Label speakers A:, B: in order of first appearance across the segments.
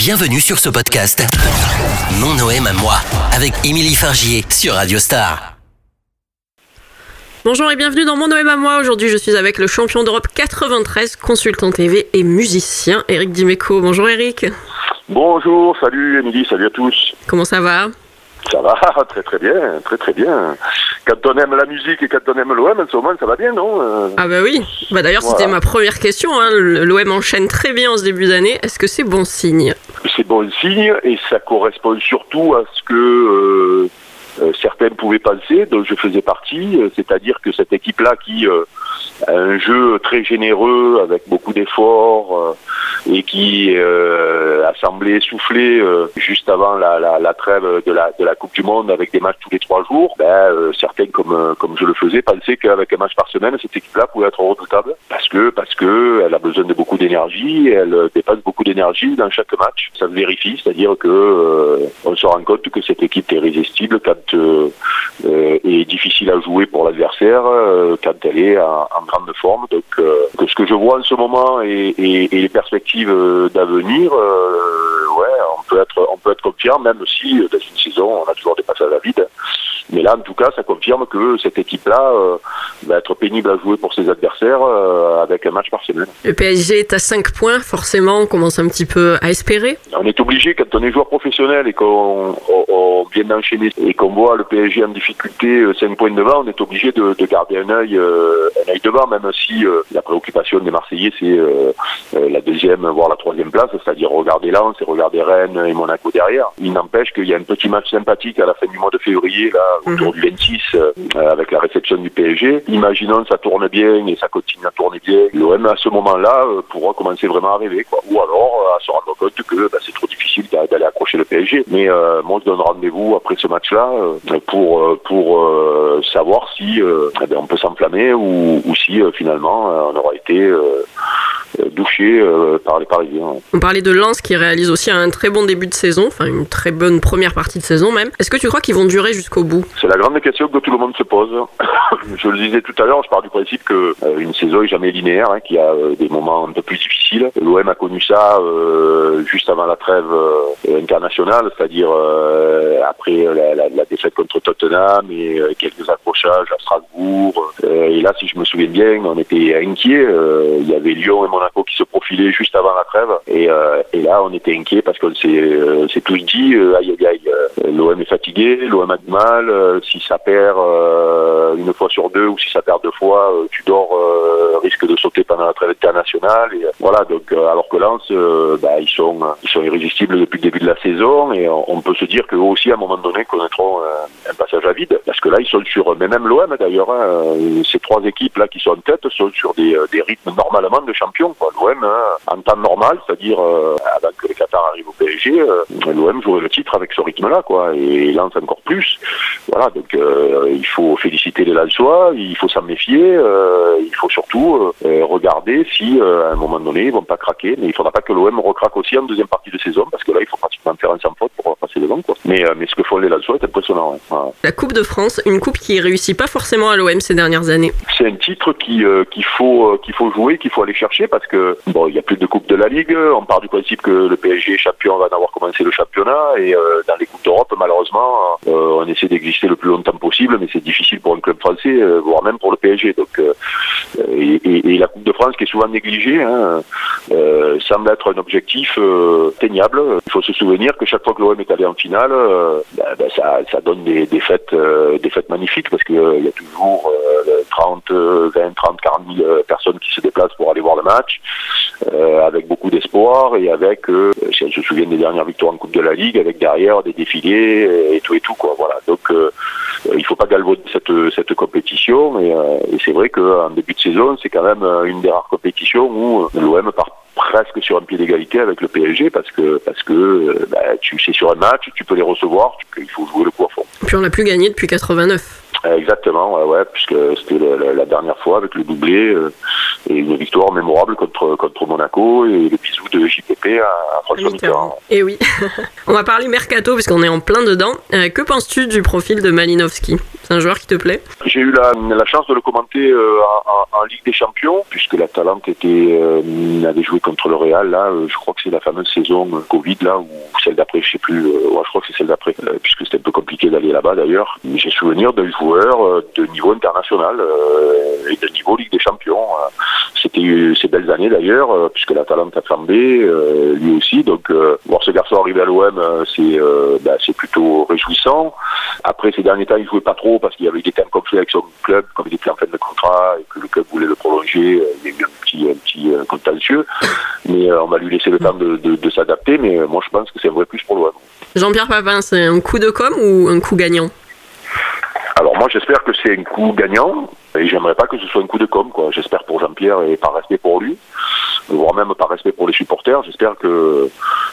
A: Bienvenue sur ce podcast. Mon OM à moi, avec Émilie Fargier sur Radio Star.
B: Bonjour et bienvenue dans Mon OM à moi. Aujourd'hui, je suis avec le champion d'Europe 93, consultant TV et musicien, Eric Dimeco. Bonjour Eric.
C: Bonjour, salut Émilie, salut à tous.
B: Comment ça va ?
C: Ça va, très bien. Quand on aime la musique et quand on aime l'OM, en ce moment, ça va bien, non
B: Ah bah oui. Bah d'ailleurs, c'était ma première question. L'OM enchaîne très bien en ce début d'année. Est-ce que c'est bon signe ?
C: C'est bon signe et ça correspond surtout à ce que certains pouvaient penser, dont je faisais partie, c'est-à-dire que cette équipe-là qui a un jeu très généreux avec beaucoup d'efforts et qui a semblé souffler juste avant la trêve de la Coupe du Monde avec des matchs tous les 3 jours, certains comme je le faisais pensaient qu'avec un match par semaine cette équipe-là pouvait être redoutable parce que elle a besoin de beaucoup d'énergie, elle dépasse beaucoup d'énergie dans chaque match. Ça se vérifie, c'est-à-dire que on se rend compte que cette équipe est irrésistible quand est difficile à jouer pour l'adversaire quand elle est en grande forme. Donc que ce que je vois en ce moment et les perspectives d'avenir, on peut être confiant, même si dans une saison on a toujours des passages à vide. Mais là, en tout cas, ça confirme que cette équipe-là va être pénible à jouer pour ses adversaires avec un match par semaine.
B: Le PSG est à 5 points, forcément, on commence un petit peu à espérer.
C: On est obligé, quand on est joueur professionnel et qu'on vient d'enchaîner et qu'on voit le PSG en difficulté 5 points devant, on est obligé de garder un œil devant, même si la préoccupation des Marseillais, c'est la deuxième, voire la troisième place, c'est-à-dire regarder Lens et regarder Rennes et Monaco derrière. Il n'empêche qu'il y a un petit match sympathique à la fin du mois de février, là, autour du 26, avec la réception du PSG. Imaginons ça tourne bien et ça continue à tourner bien. L'OM, à ce moment-là, pourra commencer vraiment à rêver, quoi. Ou alors à se rendre compte que c'est trop difficile d'aller accrocher le PSG. Mais moi, je donne rendez-vous après ce match-là pour savoir si on peut s'enflammer ou si finalement on aura été douché par les Parisiens.
B: On parlait de Lens qui réalise aussi un très bon début de saison, enfin une très bonne première partie de saison même. Est-ce que tu crois qu'ils vont durer jusqu'au bout ?
C: C'est la grande question que tout le monde se pose. Je le disais tout à l'heure, je pars du principe que une saison est jamais linéaire, qu'il y a des moments un peu plus difficiles. L'OM a connu ça juste avant la trêve internationale, c'est-à-dire après la défaite contre Tottenham et quelques accrochages à Strasbourg. Et là, si je me souviens bien, on était inquiets. Il y avait Lyon et Monaco qui se profilaient juste avant la trêve. Et là, on était inquiets parce qu'on s'est tous dit aïe, l'OM est fatigué, l'OM a du mal. Si ça perd une fois sur 2 ou si ça perd 2 fois, tu dors, risque de sauter pendant la trêve internationale. Et voilà, donc alors que Lens, ils sont irrésistibles depuis le début de la saison et on peut se dire qu'eux aussi à un moment donné connaîtront un passage à vide parce que là ils sont sur, mais même l'OM d'ailleurs, ces 3 équipes là qui sont en tête sont sur des rythmes normalement de champion, quoi. L'OM en temps normal, c'est-à-dire avant que les Qatar arrivent au PSG, l'OM jouerait le titre avec ce rythme-là, quoi, et Lens encore plus. Voilà, donc il faut féliciter les Lensois, il faut s'en méfier, il faut surtout regarder si à un moment donné ils vont pas craquer, mais il faudra pas que l'OM recraque aussi en deuxième partie de saison parce que là il faut pratiquement faire un sans faute pour passer devant, quoi. Mais ce que font les Lensois est impressionnant. Voilà.
B: La Coupe de France, une coupe qui réussit pas forcément à l'OM ces dernières années.
C: C'est un titre qu'il faut jouer, qu'il faut aller chercher parce que il y a plus de coupe de la Ligue. On part du principe que le PSG est champion va d'avoir commencé le championnat et dans les coupes d'Europe malheureusement on essaie d'exister le plus longtemps possible, mais c'est difficile pour un club français, voire même pour le PSG. Donc et la Coupe de France qui est souvent négligée semble être un objectif atteignable. Il faut se souvenir que chaque fois que l'OM est allé en finale, ça donne des fêtes magnifiques parce que il y a toujours 30, 40 000 personnes qui se déplacent pour aller voir le match, avec beaucoup d'espoir et avec, si on se souvient des dernières victoires en Coupe de la Ligue, avec derrière des défilés et tout quoi. Voilà. Donc il faut pas galvauder cette compétition et c'est vrai qu'en début de saison c'est quand même une des rares compétitions où l'OM part presque sur un pied d'égalité avec le PSG parce que tu sais sur un match, tu peux les recevoir, il faut jouer le coup à fond.
B: Puis on n'a plus gagné depuis 89.
C: Exactement, puisque c'était la dernière fois avec le doublé et une victoire mémorable contre Monaco et le bisou de JPP à François Mitterrand.
B: Et oui, on va parler mercato puisqu'on est en plein dedans. Que penses-tu du profil de Malinowski ? C'est un joueur qui te plaît?
C: J'ai eu la chance de le commenter en Ligue des Champions, puisque l'Atalante avait joué contre le Real. Là, je crois que c'est la fameuse saison Covid, là, ou celle d'après, je sais plus. Je crois que c'est celle d'après, puisque c'était un peu compliqué d'aller là-bas d'ailleurs. J'ai souvenir d'un joueur de niveau international et de niveau Ligue des Champions. C'était ces belles années d'ailleurs, puisque l'Atalante a flambé, lui aussi. Donc, voir ce garçon arriver à l'OM, c'est plutôt réjouissant. Après, ces derniers temps, il jouait pas trop parce qu'il y avait été un conflit avec son club, comme il était en fin de contrat et que le club voulait le prolonger. Il y a eu un petit contentieux, mais on va lui laisser le temps de s'adapter. Mais moi, je pense que c'est un vrai plus pour l'OM.
B: Jean-Pierre Papin, c'est un coup de com' ou un coup gagnant?
C: Alors moi, j'espère que c'est un coup gagnant et j'aimerais pas que ce soit un coup de com', quoi. J'espère pour Jean-Pierre et par respect pour lui, voire même par respect pour les supporters. J'espère que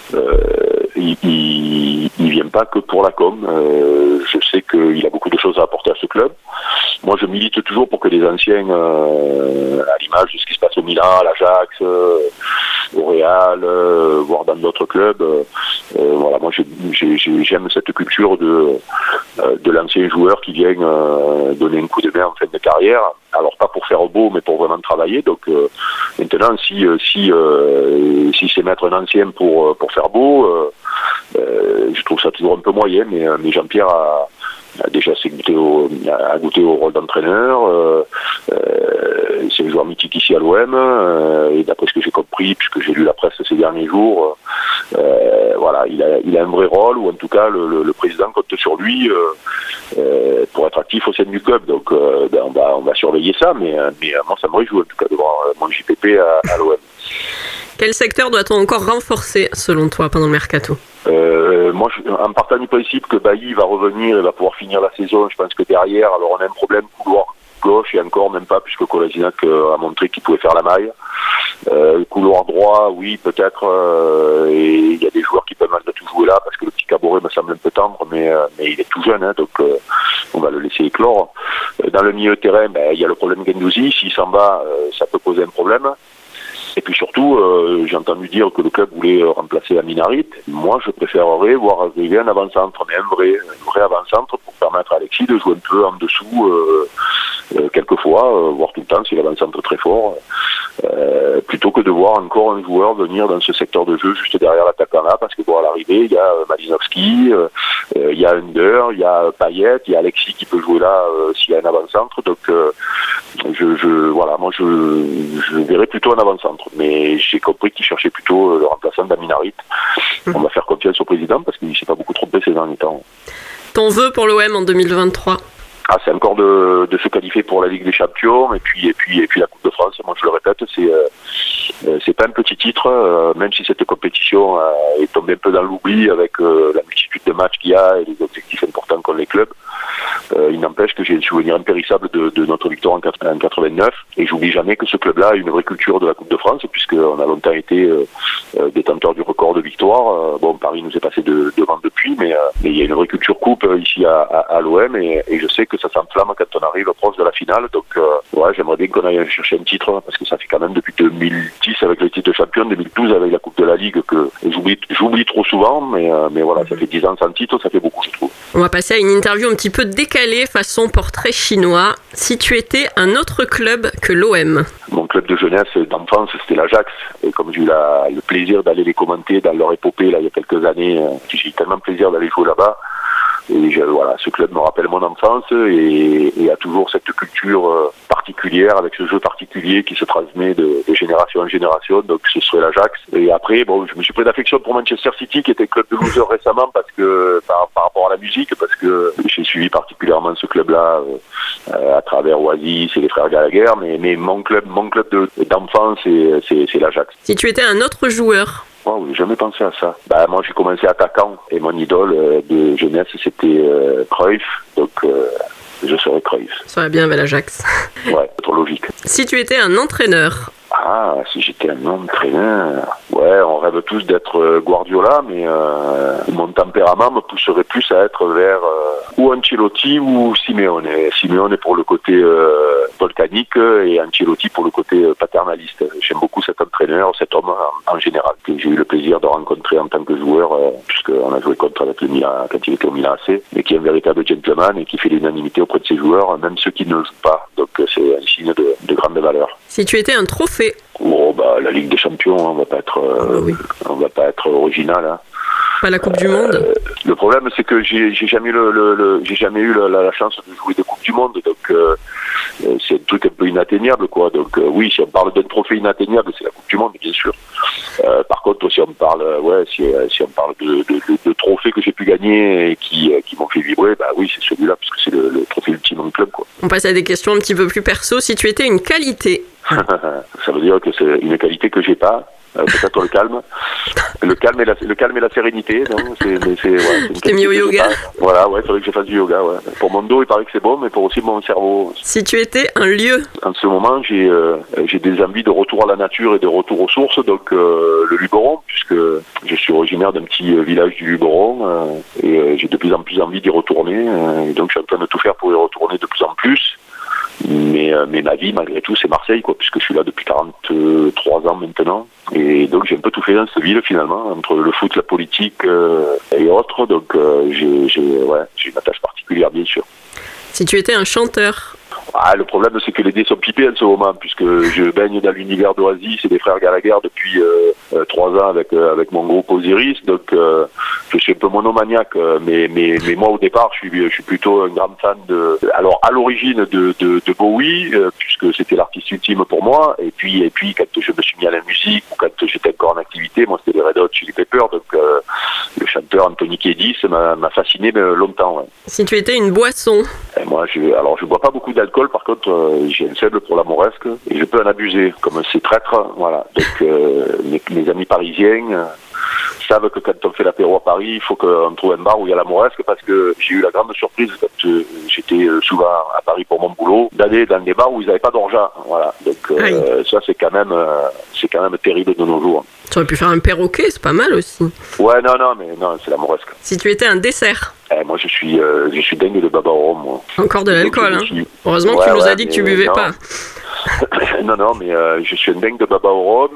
C: il vient pas que pour la com'. Je sais qu'il a beaucoup de choses à apporter à ce club. Moi, je milite toujours pour que les anciens, à l'image de ce qui se passe au Milan, à l'Ajax, au Real, voire dans d'autres clubs, voilà, moi j'aime cette culture de l'ancien joueur qui vient donner un coup de main en fin de carrière. Alors pas pour faire beau, mais pour vraiment travailler. Donc maintenant, si c'est mettre un ancien pour faire beau, je trouve ça toujours un peu moyen. Mais Jean-Pierre a déjà goûté au rôle d'entraîneur. C'est un joueur mythique ici à l'OM. Et d'après ce que j'ai compris, puisque j'ai lu la presse ces derniers jours, voilà, il a un vrai rôle, ou en tout cas le président compte sur lui pour être actif au sein du club. Donc on va surveiller ça, mais moi ça me réjouit en tout cas de voir mon JPP à l'OM.
B: Quel secteur doit-on encore renforcer selon toi pendant le mercato?
C: Moi, en partant du principe que Bailly va revenir et va pouvoir finir la saison, je pense que derrière, alors on a un problème couloir gauche et encore même pas, puisque Kolasinac a montré qu'il pouvait faire la maille. Couloir droit, oui, peut-être. Et il y a des joueurs qui peuvent malgré tout jouer là, parce que le petit Caboret me semble un peu tendre, mais il est tout jeune, hein, donc on va le laisser éclore. Dans le milieu de terrain, il y a le problème Guendouzi. S'il s'en va, ça peut poser un problème. Et puis surtout, j'ai entendu dire que le club voulait remplacer Aminarit. Moi, je préférerais voir arriver un avant-centre, mais un vrai avant-centre pour permettre à Alexis de jouer un peu en dessous, quelquefois, voire tout le temps si l'avant-centre est très fort, plutôt que de voir encore un joueur venir dans ce secteur de jeu juste derrière l'attaquant là, parce que à l'arrivée, il y a Malinowski, il y a Under, il y a Payet, il y a Alexis qui peut jouer là s'il y a un avant-centre. Donc, moi, je verrais plutôt un avant-centre. Mais j'ai compris qu'il cherchait plutôt le remplaçant d'Aminarit. On va faire confiance au président parce qu'il ne s'est pas beaucoup trompé ces derniers temps.
B: Ton vœu pour l'OM en 2023?
C: C'est encore de se qualifier pour la Ligue des Champions et puis la Coupe de France. Moi, je le répète, c'est pas un petit titre, même si cette compétition est tombée un peu dans l'oubli avec la multitude de matchs qu'il y a et les objectifs importants qu'ont les clubs. Il n'empêche que j'ai un souvenir impérissable de notre victoire en 89, et j'oublie jamais que ce club-là a une vraie culture de la Coupe de France, puisqu'on a longtemps été détenteur du record de victoire. Paris nous est passé devant depuis, mais il y a une vraie culture coupe ici à l'OM, et je sais que ça s'enflamme quand on arrive proche de la finale. Donc j'aimerais bien qu'on aille chercher un titre, parce que ça fait quand même depuis 2010 avec le titre de champion, 2012 avec la Coupe de la Ligue, que j'oublie trop souvent, mais voilà, ça fait 10 ans sans titre, ça fait beaucoup, je trouve.
B: On va passer à une interview un petit peu décalée façon portrait chinois. Si tu étais un autre club que l'OM?
C: Mon club de jeunesse d'enfance, c'était l'Ajax, et comme j'ai eu le plaisir d'aller les commenter dans leur épopée là, il y a quelques années, j'ai eu tellement plaisir d'aller jouer là-bas. Et ce club me rappelle mon enfance et a toujours cette culture particulière, avec ce jeu particulier qui se transmet de génération en génération. Donc ce serait l'Ajax. Et après, je me suis pris d'affection pour Manchester City, qui était club de loser récemment, parce que par rapport à la musique, parce que j'ai suivi particulièrement ce club-là à travers Oasis et les frères Gallagher. Mais mon club d'enfance, c'est l'Ajax.
B: Si tu étais un autre joueur?
C: Oh, j'ai jamais pensé à ça. Moi, j'ai commencé attaquant et mon idole de jeunesse, c'était Cruyff. Donc, je serais Cruyff.
B: Ça va bien avec l'Ajax.
C: Ouais, trop logique.
B: Si tu étais un entraîneur?
C: Si j'étais un entraîneur, on rêvent tous d'être Guardiola, mais mon tempérament me pousserait plus à être vers ou Ancelotti ou Simeone. Simeone pour le côté volcanique et Ancelotti pour le côté paternaliste. J'aime beaucoup cet entraîneur, cet homme en général, que j'ai eu le plaisir de rencontrer en tant que joueur, puisqu'on a joué contre avec le Milan quand il était au Milan AC, mais qui est un véritable gentleman et qui fait l'unanimité auprès de ses joueurs, même ceux qui ne le jouent pas. Donc c'est un signe de grande valeur.
B: Si tu étais un trophée?
C: La Ligue des Champions, on va pas être original. Hein.
B: Pas la Coupe du Monde.
C: Le problème, c'est que j'ai jamais eu la chance de jouer des Coupes du Monde, donc c'est un truc un peu inatteignable, quoi. Donc oui, si on parle d'un trophée inatteignable, c'est la Coupe du Monde, bien sûr. Par contre, si on parle, si on parle de trophées que j'ai pu gagner et qui m'ont fait vibrer, oui, c'est celui-là, parce que c'est le trophée ultime en club, quoi.
B: On passe à des questions un petit peu plus perso. Si tu étais une qualité?
C: Ça veut dire que c'est une qualité que j'ai pas. Peut-être le calme et la sérénité.
B: Tu t'es mis au yoga?
C: Voilà, il faudrait que je fasse du yoga. Ouais. Pour mon dos, il paraît que c'est bon, mais pour aussi mon cerveau.
B: Si tu étais un lieu?
C: En ce moment, j'ai des envies de retour à la nature et de retour aux sources, donc le Luberon, puisque je suis originaire d'un petit village du Luberon, et j'ai de plus en plus envie d'y retourner, et donc je suis en train de tout faire pour y retourner de plus en plus. Mais ma vie, malgré tout, c'est Marseille, quoi, puisque je suis là depuis 43 ans maintenant. Et donc, j'ai un peu tout fait dans cette ville, finalement, entre le foot, la politique et autres. Donc, j'ai une attache particulière, bien sûr.
B: Si tu étais un chanteur?
C: Le problème, c'est que les dés sont pipés en ce moment, puisque je baigne dans l'univers d'Oasis et des frères Gallagher depuis 3 ans avec mon groupe Osiris. Donc, je suis un peu monomaniaque, mais moi, au départ, je suis plutôt un grand fan alors, à l'origine de Bowie, puisque c'était l'artiste ultime pour moi. Et puis, quand je me suis mis à la musique, ou quand j'étais encore en activité, moi, c'était les Red Hot Chili Peppers. Donc, le chanteur Anthony Kiedis m'a fasciné longtemps. Ouais.
B: Si tu étais une boisson?
C: Et moi, je bois pas beaucoup d'alcool. Par contre, j'ai un faible pour la moresque et je peux en abuser, comme c'est traître. Voilà. Donc, mes amis parisiens savent que quand on fait l'apéro à Paris, il faut qu'on trouve un bar où il y a la moresque, parce que j'ai eu la grande surprise quand j'étais souvent à Paris pour mon boulot, d'aller dans des bars où ils n'avaient pas d'orgeat. Voilà. Donc ça, c'est quand même terrible de nos jours.
B: Tu aurais pu faire un perroquet, c'est pas mal aussi.
C: Ouais, non, c'est la moresque.
B: Si tu étais un dessert?
C: Moi, je suis dingue de baba au rhum, moi.
B: Encore de l'alcool, hein. Heureusement que tu nous as dit que tu buvais pas.
C: Non, mais je suis un dingue de baba au rhum.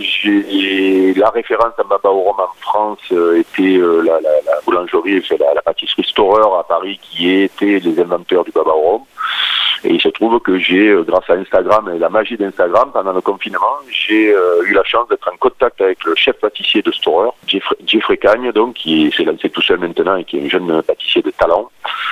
C: La référence à baba au rhum en France était la boulangerie, la pâtisserie Storer à Paris, qui était les inventeurs du baba au rhum. Et il se trouve que grâce à Instagram et la magie d'Instagram, pendant le confinement, j'ai eu la chance d'être en contact avec le chef pâtissier de Storer, Jeffrey Cagne, donc, qui s'est lancé tout seul maintenant et qui est un jeune pâtissier de talent,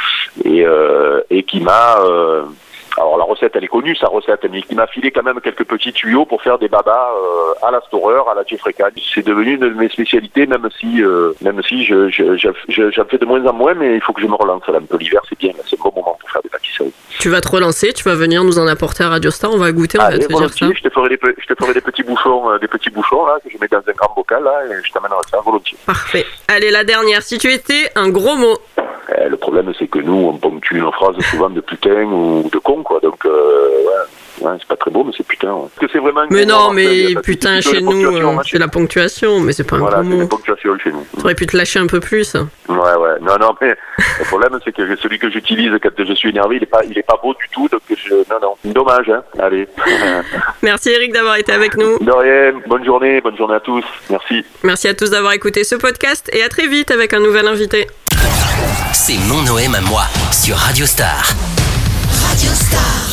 C: et qui m'a... alors la recette, elle est connue, sa recette, mais qui m'a filé quand même quelques petits tuyaux pour faire des babas à la Storer, à la Jeffrey Cagne. C'est devenu une de mes spécialités, même si j'en fais de moins en moins, mais il faut que je me relance. Là, un peu l'hiver, c'est bien, c'est un bon moment pour faire des pâtisseries.
B: Tu vas te relancer, tu vas venir nous en apporter à Radio Star, on va goûter, on va te dire ça.
C: Je te ferai des petits bouchons là, que je mets dans un grand bocal là, et je t'amènerai ça volontiers.
B: Parfait. Allez, la dernière, si tu étais un gros mot?
C: Le problème, c'est que nous, on ponctue nos phrases souvent de putain ou de con, quoi. Donc, c'est pas très beau, mais c'est putain. Ouais. Que c'est vraiment.
B: Mais non, mais putain, chez nous, c'est la ponctuation, mais c'est pas un gros mot.
C: Voilà, c'est la ponctuation chez nous.
B: Tu aurais pu te lâcher un peu plus.
C: Ouais. Non, mais le problème, c'est que celui que j'utilise quand je suis énervé, il est pas beau du tout, donc non. Dommage, hein. Allez.
B: Merci Eric d'avoir été avec nous.
C: De rien. Bonne journée à tous. Merci.
B: Merci à tous d'avoir écouté ce podcast et à très vite avec un nouvel invité.
A: C'est mon OM à moi sur Radio Star.
D: Radio Star.